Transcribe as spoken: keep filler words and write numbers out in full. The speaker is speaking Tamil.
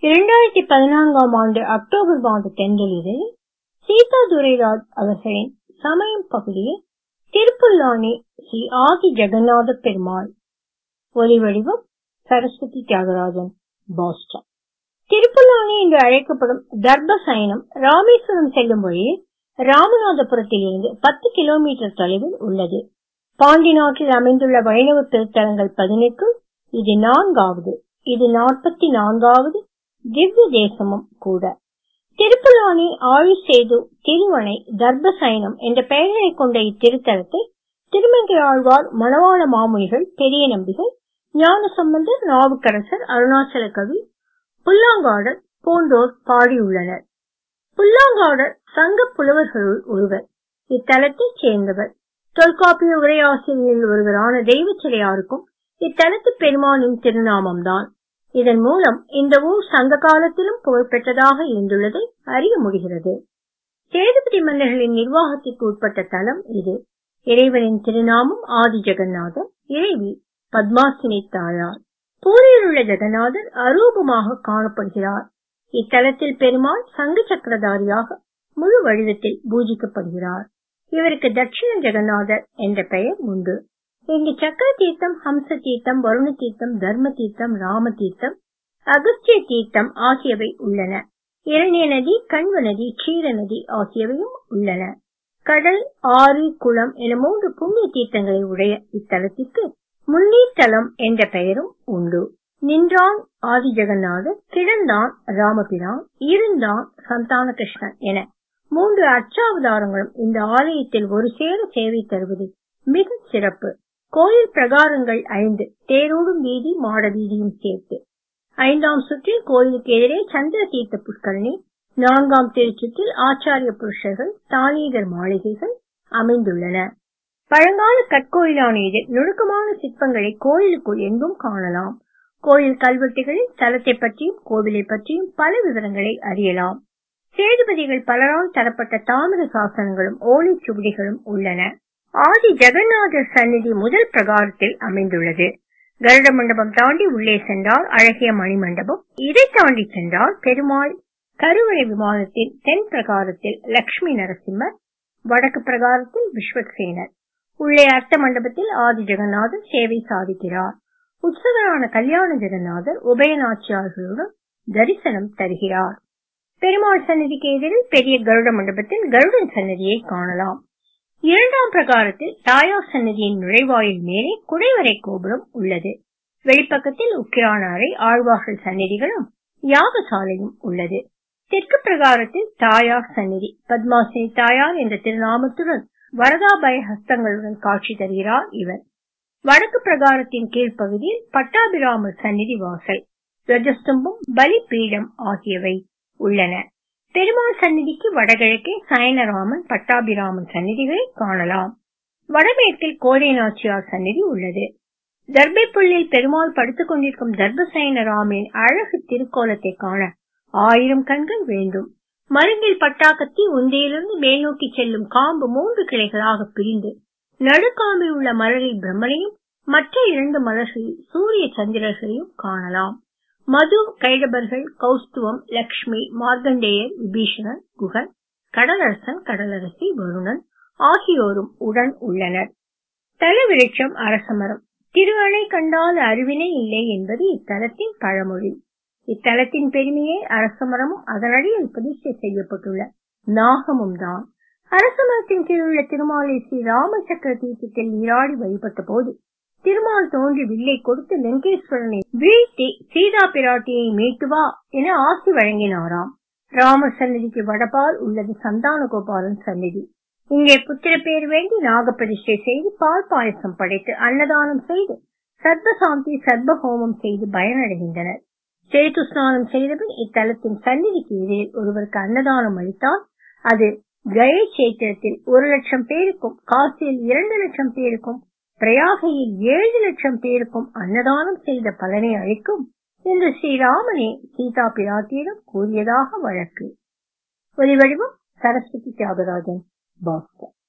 இரண்டாயிரத்தி பதினான்காம் ஆண்டு அக்டோபர் மாத தென்றலில் சீதா துரைராஜ் அவர்களின் சமயம் பகுதியில் திருப்புல்லானி ஸ்ரீ ஆதி ஜெகநாத பெருமாள். ஒலிவடிவம் சரஸ்வதி தியாகராஜன், பாஸ்டன். திருப்புல்லானி என்று அழைக்கப்படும் தர்பசயனம் ராமேஸ்வரம் செல்லும் வழியில் ராமநாதபுரத்தில் இருந்து பத்து கிலோமீட்டர் தொலைவில் உள்ளது. பாண்டி நாட்டில் அமைந்துள்ள வைணவ திருத்தலங்கள் பதினெட்டுள் இது நான்காவது. இது நாற்பத்தி நான்காவது திவ்ய தேசமும் கூட. திருப்புல்லானி, ஆழிசேது, திருவணை, தர்பசயனம் என்ற பெயர்களை கொண்ட இத்திருத்தலத்தை திருமங்கையாழ்வார், மணவாள மாமுனிகள், பெரிய நம்பிகள், ஞானசம்பந்தர், நாவுக்கரசர், அருணாச்சல கவி, புல்லாங்காடர் போன்றோர் பாடியுள்ளனர். புல்லாங்காடர் சங்க புலவர்களுள் ஒருவர். இத்தலத்தை சேர்ந்தவர். தொல்காப்பிய உரையாசிரியரில் ஒருவரான தெய்வச்சிறையாருக்கும் இத்தலத்து பெருமானின் திருநாமம்தான். இதன் மூலம் இந்த ஊர் சங்க காலத்திலும் புகழ்பெற்றதாக இருந்துள்ளதை அறிய முடிகிறது. சேதுபதி மன்னர்களின் நிர்வாகத்திற்கு உட்பட்ட தலம் இது. இறைவனின் திருநாமம் ஆதி ஜெகநாதர், இறைவி பத்மாசினி தாயார். பூரியில் உள்ள ஜெகநாதர் அரூபமாக காணப்படுகிறார். இத்தலத்தில் பெருமாள் சங்க சக்கரதாரியாக முழு வடிவத்தில் பூஜிக்கப்படுகிறார். இவருக்கு தட்சிண ஜெகநாதர் என்ற பெயர் உண்டு. இங்கு சக்கர தீர்த்தம், ஹம்ச தீர்த்தம், வருண தீர்த்தம், தர்ம தீர்த்தம், ராம தீர்த்தம், அகஸ்திய தீர்த்தம் ஆகியவை உள்ளன. இரணிய நதி, கண்வ நதி, க்ஷீர நதி ஆகியவையும் உள்ளன. கடல், ஆறு, குளம் என மூன்று புண்ணிய தீர்த்தங்களை உடைய இத்தலத்திற்கு முன்னீர் தலம் என்ற பெயரும் உண்டு. நின்றான் ஆதி ஜெகநாதர், கிடந்தான் ராமபிரான், இருந்தான் சந்தான கிருஷ்ணன் என மூன்று அச்சாவதாரங்களும் இந்த ஆலயத்தில் ஒரு சேர சேவை தருவது மிக சிறப்பு. கோயில் பிரகாரங்கள் ஐந்து, தேரோடும் வீதி, மாட வீதியும் சேர்த்து. ஐந்தாம் சுற்றில் கோயிலுக்கு எதிரே சந்திர தீர்த்த புஷ்கரணி, நான்காம் திருச்சுற்றில் ஆச்சாரிய புருஷர்கள், தானீகர் மாளிகைகள் அமைந்துள்ளன. பழங்கால கற்கோயிலான இதில் நுணுக்கமான சிற்பங்களை கோயிலுக்குள் எங்கும் காணலாம். கோயில் கல்வெட்டுகளில் தலத்தை பற்றியும் கோவிலை பற்றியும் பல விவரங்களை அறியலாம். சேதுபதிகள் பலரால் தரப்பட்ட தாமிர சாசனங்களும் ஓலைச்சுவடிகளும் உள்ளன. ஆதி ஜெகநாதர் சந்நிதி முதல் பிரகாரத்தில் அமைந்துள்ளது. கருட மண்டபம் தாண்டி உள்ளே சென்றால் அழகிய மணிமண்டபம், இதை தாண்டி சென்றால் பெருமாள் கருவறை விமானத்தின் தென் பிரகாரத்தில் லட்சுமி நரசிம்மர், வடக்கு பிரகாரத்தில் விஸ்வக்சேனர். உள்ளே அர்த்த மண்டபத்தில் ஆதி ஜெகநாதர் சேவை சாதிக்கிறார். உற்சவரான கல்யாண ஜெகநாதர் உபயநாச்சியார்களுடன் தரிசனம் தருகிறார். பெருமாள் சந்நிதிக்கு எதிரில் பெரிய கருட மண்டபத்தில் கருடன் சன்னதியை காணலாம். இரண்டாம் பிரகாரத்தில் தாயார் சன்னதியின் நுழைவாயில் மேலே குடைவரை கோபுரம் உள்ளது. வெளிப்பக்கத்தில் உக்கிரான அறை, ஆழ்வார்கள் சந்நிதிகளும் யாகசாலையும் உள்ளது. தெற்கு பிரகாரத்தில் தாயார் சந்நிதி. பத்மாசினி தாயார் என்ற திருநாமத்துடன் வரதாபய ஹஸ்தங்களுடன் காட்சி தருகிறார் இவர். வடக்கு பிரகாரத்தின் கீழ்ப்பகுதியில் பட்டாபிராமர் சந்நிதி வாசல், துவஜஸ்தம்பம், பலிபீடம் ஆகியவை உள்ளன. பெருமாள் சந்நிதிக்கு வடகிழக்கே சயனராமன், பட்டாபிராமன் சந்நிதிகளை காணலாம். வடமேற்கில் கோதை நாச்சியார் சந்நிதி உள்ளது. தர்பை புல்லில் பெருமாள் படுத்துக் கொண்டிருக்கும் தர்பசயனராமனின் அழகு திருக்கோலத்தை காண ஆயிரம் கண்கள் வேண்டும். மருங்கில் பட்டாக்கத்தி, உந்தையிலிருந்து மேல் நோக்கி செல்லும் காம்பு மூன்று கிளைகளாக பிரிந்து நடுக்காம்பில் உள்ள மலரில் பிரம்மனையும் மற்ற இரண்டு மலர்களில் சூரிய சந்திரர்களையும் காணலாம். மது, கைடபர்கள், கௌஸ்துவம், லக்ஷ்மி, மார்க்கண்டேயர், விபீஷணன், குகன், கடலரசன், கடலரசி, வருணன் ஆகியோரும் உடன் உள்ளனர். தல விருட்சம் அரசமரம். திருவணை கண்டால் அறிவினை இல்லை என்பது இத்தலத்தின் பழமொழி. இத்தலத்தின் பெருமையே அரசமரமும் அதனடியில் பிரதிஷ்டை செய்யப்பட்டுள்ள நாகமும் தான். அரசமரத்தின் கீழ் உள்ள திருமாலை ஸ்ரீ ராமசக்கர தீர்த்தத்தில் நீராடி வழிபட்ட போது திருமால் தோன்றி வில்லை கொடுத்து லங்கேஸ்வரனை வீழ்த்தி சீதா பிராட்டியை மீட்டு வா என ஆசி வழங்கினாராம். ராமர் சந்நிதிக்கு வடபால் உள்ளது சந்தான கோபாலன் சந்நிதி. இங்கே புத்திர பேர் வேண்டி நாக பிரதிஷ்டை செய்து பால் பாயசம் படைத்து அன்னதானம் செய்து சர்பசாந்தி சர்பஹோமம் செய்து பயனடைகின்றனர். சேது ஸ்நானம் செய்தபின் இத்தலத்தின் சந்நிதிக்கு எதிரில் ஒருவருக்கு அன்னதானம் அளித்தால் அது கயை சேத்திரத்தில் ஒரு லட்சம் பேருக்கும், காசியில் இரண்டு லட்சம் பேருக்கும், பிரயாகையில் ஏழு லட்சம் பேருக்கும் அன்னதானம் செய்த பலனை அளிக்கும் என்று ஸ்ரீராமனே சீதா பிராட்டியிடம் கூறியதாக வழக்கு. ஒலிவடிவம் சரஸ்வதி தியாகராஜன், பாஸ்டன்.